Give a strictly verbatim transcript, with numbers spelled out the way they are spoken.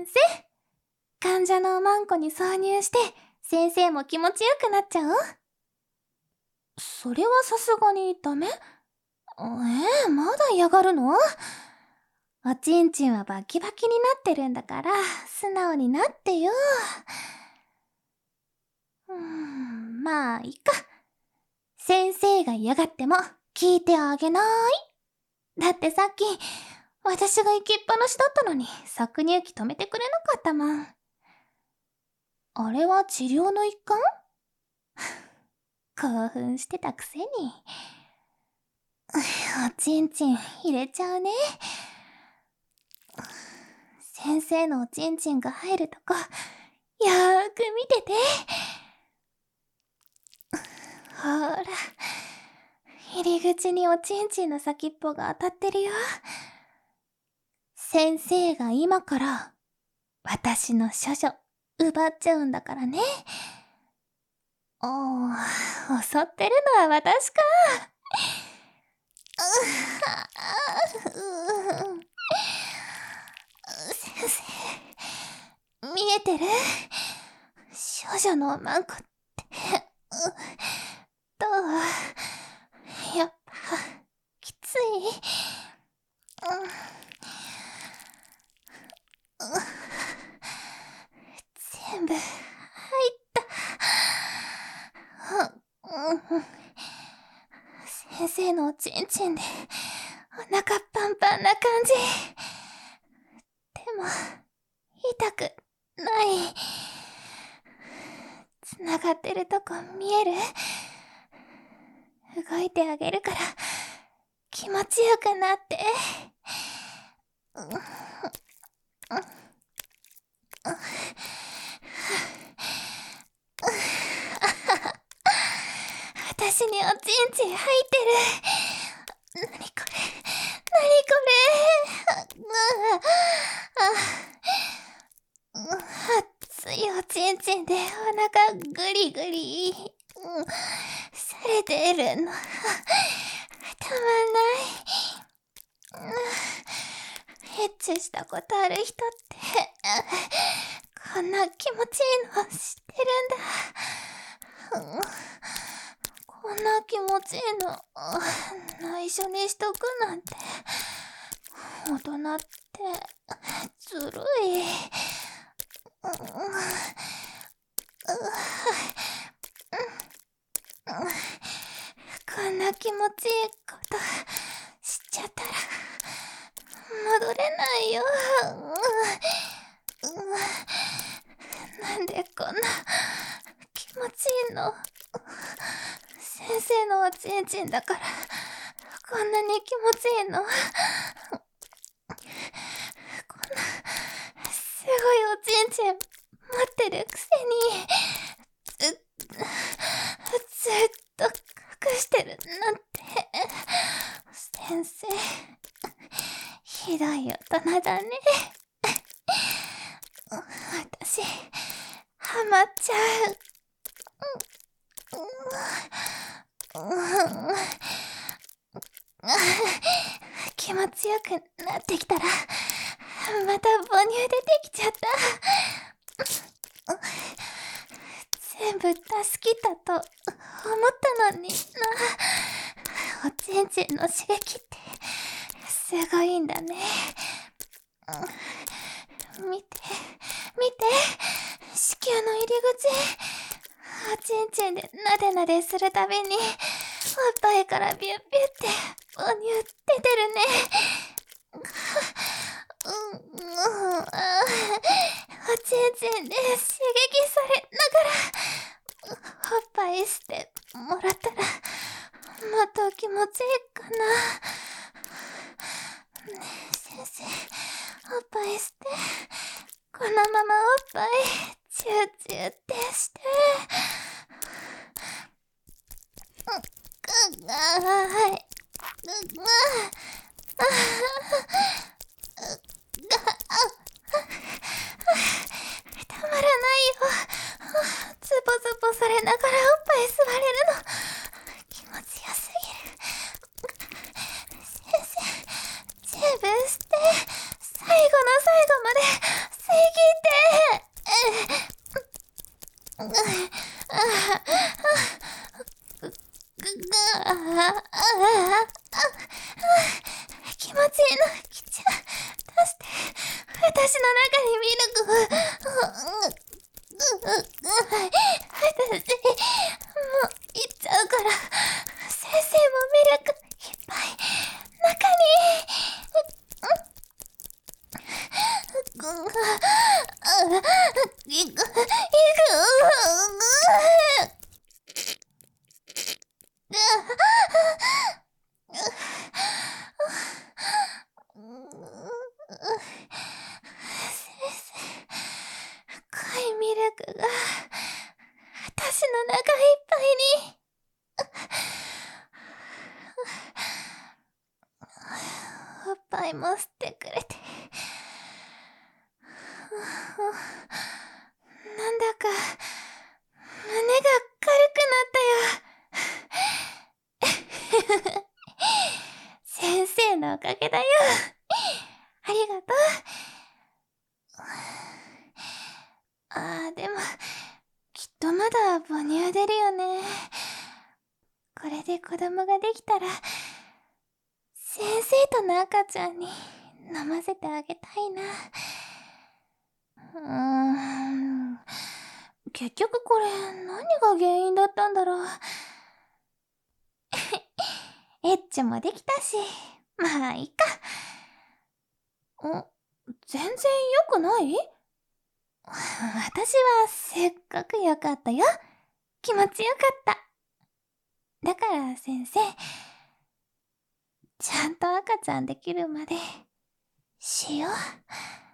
先生。患者のおまんこに挿入して先生も気持ちよくなっちゃおう。それはさすがにダメ？えー、まだ嫌がるの？おちんちんはバキバキになってるんだから素直になってよ。うーん、まあいいか。先生が嫌がっても聞いてあげない。だってさっき私が行きっぱなしだったのに搾乳機止めてくれなかったもん。あれは治療の一環？興奮してたくせに。おちんちん入れちゃうね。先生のおちんちんが入るとこよーく見てて。ほら、入り口におちんちんの先っぽが当たってるよ。先生が今から私の処女奪っちゃうんだからね。おー、襲ってるのは私か。先生、見えてる？少女のおまんこって、どう？やっぱ、きつい？全部、入った。先生のおちんちんで、お腹パンパンな感じ。でも、痛くない。つながってるとこ見える？動いてあげるから気持ちよくなって。私におちんちん入ってる。なにこれ、なにこれ。熱いおちんちんでお腹グリグリ、うん、されてるの。たまんない。エッチしたことある人ってこんな気持ちいいの知ってるんだ。こんな気持ちいいの内緒にしとくなんて。大人ってずるい。こんな気持ちいいことしちゃったら戻れないよ。なんでこんな気持ちいいの？先生のおちんちんだからこんなに気持ちいいの？こんなすごいおちんちん持ってるくせにずっずっと隠してるなんて。先生、ひどい大人だね。私、ハマっちゃう。気持ちよくなってきたらまた母乳出てきちゃった。全部出し切ったと思ったのにな。おちんちんの刺激ってすごいんだね。見て見て、子宮の入り口。おちんちんでなでなでするたびにおっぱいからビュッビュって母乳出てるね。うん、うん、あおちんちんで刺激されながらおっぱいしてもらったらもっと気持ちいいかな。ねえ先生、おっぱいして。このままおっぱいチューチューってして。うっ、あー、はい。うっ、あー、たまらないよ。ズボズボされながらおっぱい吸われるの気持ちよすぎる。先生、全部して最後の最後まで制私の中にミルクが、私、もう行っちゃうから、先生もミルクいっぱい、中に、ぐが、あ、いく、いく、濃いミルクが私の中いっぱいに。おっぱいも吸ってくれて、なんだか胸が軽くなったよ。先生のおかげだよ。ありがとう。あー、でもきっとまだ母乳出るよね。これで子供ができたら先生との赤ちゃんに飲ませてあげたいな。うーん、結局これ何が原因だったんだろう。エッチもできたし、まあいいか。ん、全然良くない？私はすっごく良かったよ。気持ちよかった。だから先生、ちゃんと赤ちゃんできるまでしよう。